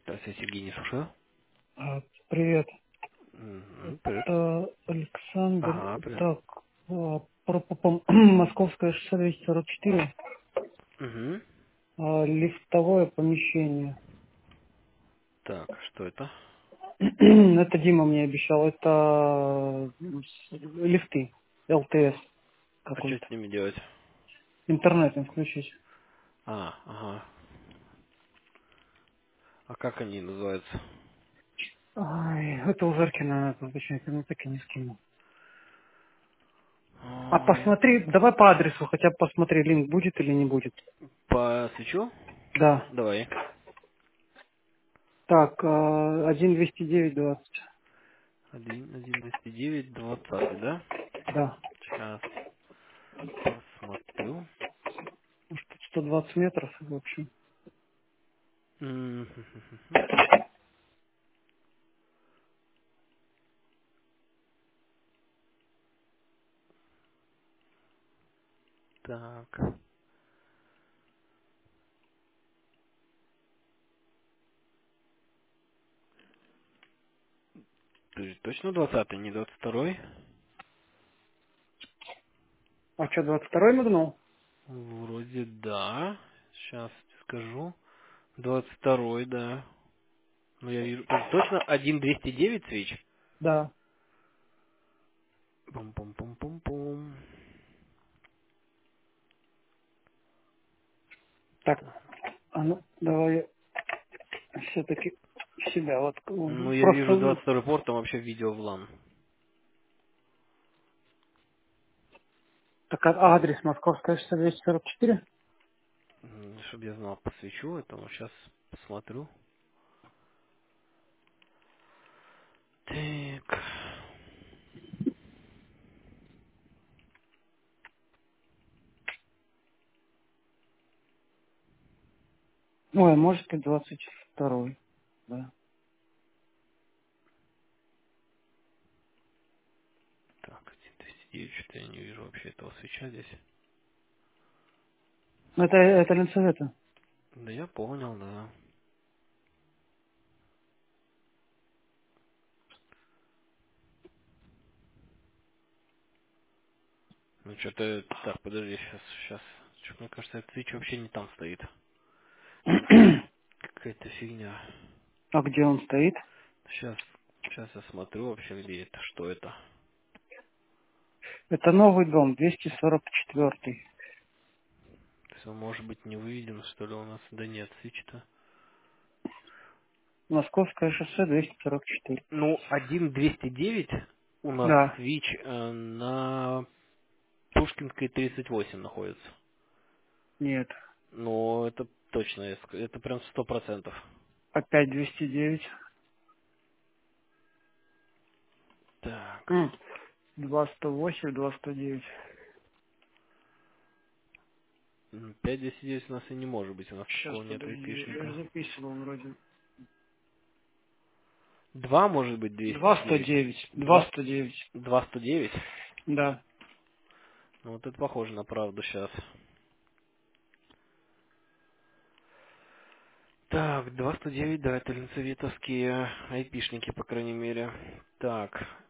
Здравствуйте, Сергей, не слушаю. Привет, Привет. это Александр. Ага, привет. Так, Московское шоссе 244, Угу. лифтовое помещение. Так, что это? Это Дима мне обещал, это лифты, ЛТС А что какой-то. с ними делать? Интернет им включить. Ага. А как они называются? Ай, это у Заркина надо уточнять, я так и не скинул. А Ой, посмотри, давай по адресу хотя бы посмотри, линк будет или не будет. по свечу? Да. Давай. Так, 1-209-20. 1.209, 20, да? Да. Сейчас посмотрю. Может, тут 120 метров, в общем. Мгм. Так. Ты же точно 20, не 22? А что, 22-й мигнул? Вроде да. Сейчас скажу. 22, да. Ну я вижу. Подожди, точно 1.209 свеч? Да. Пум-пум-пум-пум-пум. Так, Так. а ну, давай все-таки себя вот Ну, я вижу просто... 22 порт, там вообще видео в LAN. Так, адрес Московская 244? Чтобы я знал, посвечу этому. Сейчас посмотрю. Так. Ой, может и 22-й. Да. Так, 209, что-то я не вижу вообще этого свеча здесь. Ну, это Ленсовета. Да я понял, да. Ну, что-то... Так, подожди, сейчас. Что, мне кажется, этот свеч вообще не там стоит. Какая-то фигня. А где он стоит? Сейчас я смотрю вообще, где это, что это. Это новый дом, 244-й. То есть он может быть не выведен, что ли, у нас? Да нет, свич-то. Московское шоссе 244. Ну, 1.209 у нас Да. свич на Пушкинской 38 находится. Нет. Но это точно, это прям 100%. Опять 209. Так, 208, 209. 5209 у нас и не может быть, у нас Сейчас, такого нет подожди, я айпишника. записывал вроде. 2 может быть 209. 209. 2, 209. 209. Да. Ну вот это похоже на правду сейчас. Так, 209, да, это линцевитовские айпишники, по крайней мере. Так,